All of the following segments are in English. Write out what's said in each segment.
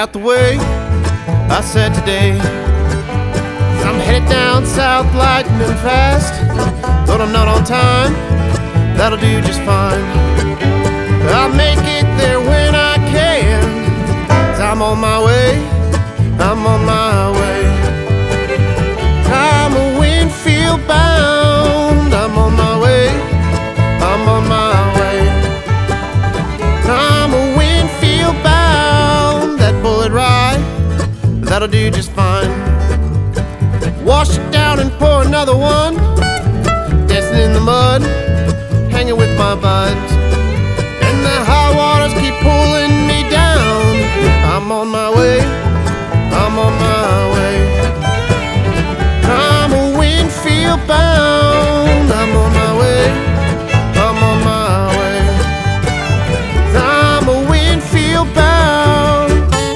out the way, I said today. I'm headed down south lightning fast, but I'm not on time, that'll do just fine. I'll make it there when I can, 'cause I'm on my way, I'm on my way. I'm a Winfield bound, I'm on my way, I'm on my way. I'm a Winfield bound, that bullet ride, that'll do just fine. Wash it down and pour another one, dancing in the mud, hanging with my buds. And the high waters keep pulling me down. I'm on my way, I'm on my way. I'm a Winfield bound, I'm on my way, I'm on my way. I'm a Winfield bound.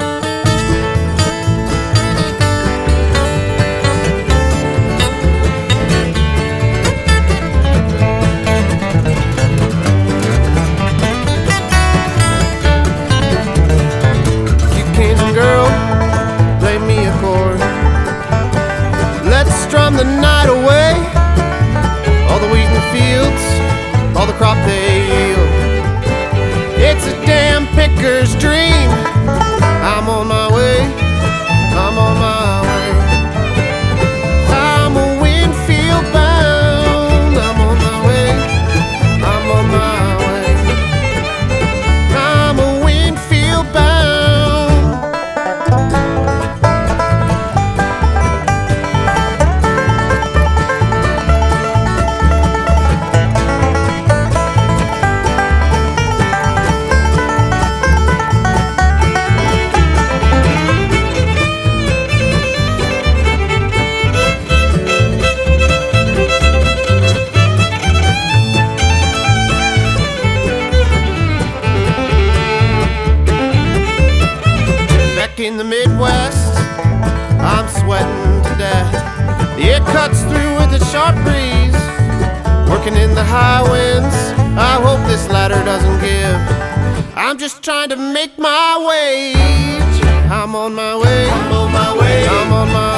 Girl, play me a chord. Let's strum the night away. All the wheat in the fields, all the crop they yield. It's a damn picker's dream. I'm on my way, I'm on my way. I'm a Winfield bound, I'm on my way, I'm on my way. I'm a Winfield bound. In the Midwest, I'm sweating to death. It cuts through with a sharp breeze, working in the high winds. I hope this ladder doesn't give. I'm just trying to make my wage. I'm on my way, I'm on my way, I'm on my